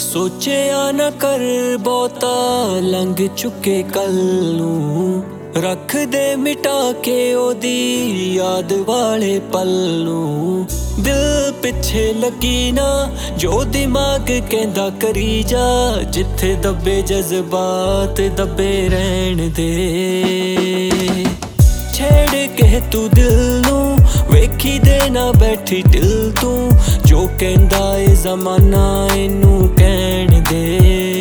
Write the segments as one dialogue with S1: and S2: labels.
S1: ਸੋਚਿਆ ਨਾ ਕਰ ਬਹੁਤਾ ਲੰਘ ਚੁੱਕੇ ਕੱਲ ਨੂੰ, ਰੱਖ ਦੇ ਮਿਟਾ ਕੇ ਉਹਦੀ ਯਾਦ ਵਾਲੇ ਪਲ ਨੂੰ। ਦਿਲ ਪਿੱਛੇ ਲੱਗੀ ਨਾ ਜੋ ਦਿਮਾਗ ਕਹਿੰਦਾ ਕਰੀ ਜਾ, ਜਿੱਥੇ ਦੱਬੇ ਜਜ਼ਬਾਤ ਦੱਬੇ ਰਹਿਣ ਦੇ। ਛੇੜ ਕੇ ਤੂੰ ਦਿਲ ਨੂੰ ਵੇਖੀ ਦੇ ਨਾ ਬੈਠੀ ਦਿਲ ਤੂੰ, ਜੋ ਕਹਿੰਦਾ ਏ ਜ਼ਮਾਨਾ ਇਹਨੂੰ ਕਹਿਣ ਦੇ।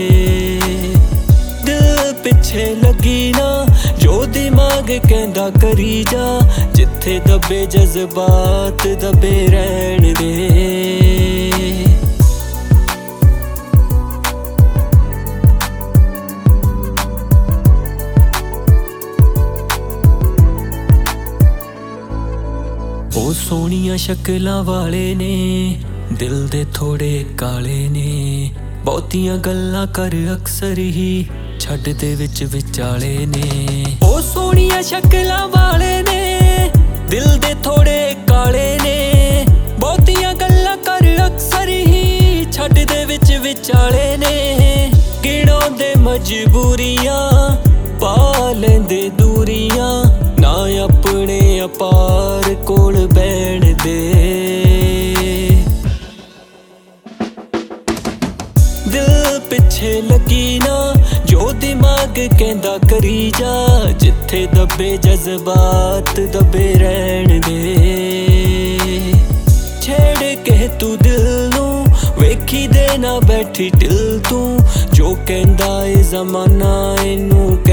S1: ਦਿਲ ਪਿੱਛੇ ਲੱਗੀ ਨਾ ਜੋ ਦਿਮਾਗ ਕਹਿੰਦਾ ਕਰੀ ਜਾ, ਜਿੱਥੇ ਦੱਬੇ ਜਜ਼ਬਾਤ ਦੱਬੇ ਰਹਿਣ ਦੇ। ਉਹ ਸੋਹਣੀਆਂ ਸ਼ਕਲਾਂ ਵਾਲੇ ਨੇ, ਦਿਲ ਦੇ ਥੋੜੇ ਕਾਲੇ ਨੇ, ਬਹੁਤੀਆਂ ਗੱਲਾਂ ਕਰ ਅਕਸਰ ਹੀ ਛੱਡ ਦੇ ਵਿੱਚ ਵਿਚਾਲੇ ਨੇ। ਉਹ ਸੋਹਣੀਆਂ ਸ਼ਕਲਾਂ ਵਾਲੇ ਨੇ, ਦਿਲ ਦੇ ਥੋੜੇ ਕਾਲੇ ਨੇ, ਬਹੁਤੀਆਂ ਗੱਲਾਂ ਕਰ ਅਕਸਰ ਹੀ ਛੱਡ ਦੇ ਵਿੱਚ ਵਿਚਾਲੇ ਨੇ। ਗਿਣਾਉਂਦੇ ਮਜਬੂਰੀਆਂ ਪਾ ਲੈਂਦੇ ਦੂਰੀਆਂ, ਨਾ ਆਪਣੇ ਅਪਾਰ ਕੋਲ ਬਹਿਣ ਦੇ। ਦਿਲ ਪਿੱਛੇ ਲੱਗੀ ਨਾ ਜੋ ਦਿਮਾਗ ਕਹਿੰਦਾ ਕਰੀ ਜਾ, ਜਿੱਥੇ ਦੱਬੇ ਜਜ਼ਬਾਤ ਦੱਬੇ ਰਹਿਣ ਦੇ। ਛੇੜ ਕੇ ਤੂੰ ਦਿਲ ਨੂੰ ਵੇਖੀ ਦੇ ਨਾ ਬੈਠੀ ਦਿਲ ਤੂੰ, ਜੋ ਕਹਿੰਦਾ ਏ ਜ਼ਮਾਨਾ ਇਹਨੂੰ